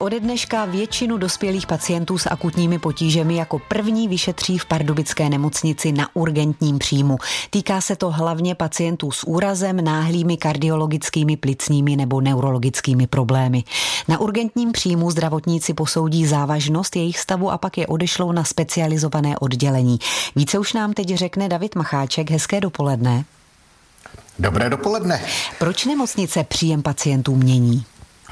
Ode dneška většinu dospělých pacientů s akutními potížemi jako první vyšetří v pardubické nemocnici na urgentním příjmu. Týká se to hlavně pacientů s úrazem, náhlými kardiologickými, plicními nebo neurologickými problémy. Na urgentním příjmu zdravotníci posoudí závažnost jejich stavu a pak je odešlou na specializované oddělení. Více už nám teď řekne David Macháček. Hezké dopoledne. Dobré dopoledne. Proč nemocnice příjem pacientů mění?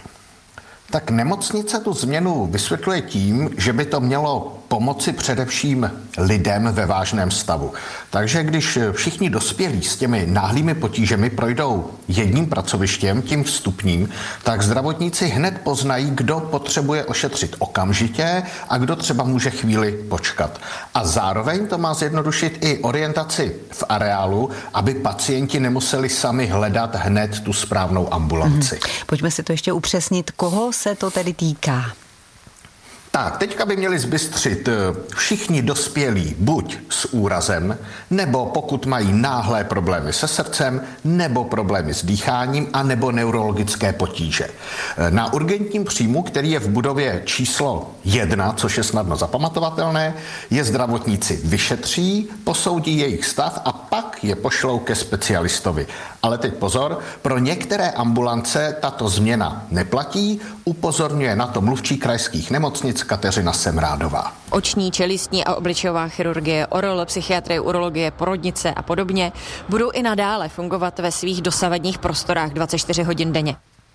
Tak nemocnice tu změnu vysvětluje tím, že by to mělo pomoci především lidem ve vážném stavu. Takže když všichni dospělí s těmi náhlými potížemi projdou jedním pracovištěm, tím vstupním, tak zdravotníci hned poznají, kdo potřebuje ošetřit okamžitě a kdo třeba může chvíli počkat. A zároveň to má zjednodušit i orientaci v areálu, aby pacienti nemuseli sami hledat hned tu správnou ambulanci. Pojďme si to ještě upřesnit, koho se to tedy týká. Tak, teďka by měli zbystřit všichni dospělí buď s úrazem, nebo pokud mají náhlé problémy se srdcem, nebo problémy s dýcháním, a nebo neurologické potíže. Na urgentním příjmu, který je v budově číslo 1, což je snadno zapamatovatelné, je zdravotníci vyšetří, posoudí jejich stav a pak je pošlou ke specialistovi. Ale teď pozor, pro některé ambulance tato změna neplatí, upozorňuje na to mluvčí krajských nemocnic Kateřina Semrádová. Oční, čelistní a obličejová chirurgie, orol, psychiatrie, urologie, porodnice a podobně budou i nadále fungovat ve svých dosavadních prostorách 24 hodin denně.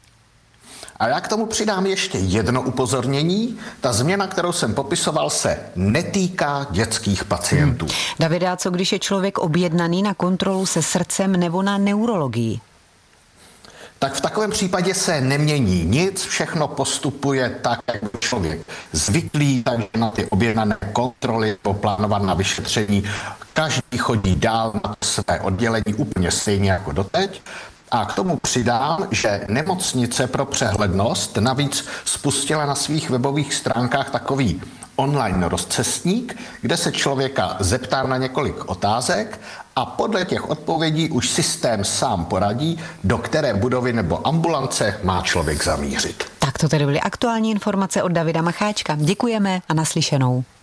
A já k tomu přidám ještě jedno upozornění. Ta změna, kterou jsem popisoval, se netýká dětských pacientů. Davide, a co když je člověk objednaný na kontrolu se srdcem nebo na neurologii? Tak v takovém případě se nemění nic, všechno postupuje tak, jak byl člověk zvyklý, takže na ty objednané kontroly poplánovat na vyšetření. Každý chodí dál na své oddělení úplně stejně jako doteď. A k tomu přidám, že nemocnice pro přehlednost navíc spustila na svých webových stránkách takový online rozcestník, kde se člověka zeptá na několik otázek a podle těch odpovědí už systém sám poradí, do které budovy nebo ambulance má člověk zamířit. Tak to tedy byly aktuální informace od Davida Macháčka. Děkujeme a naslyšenou.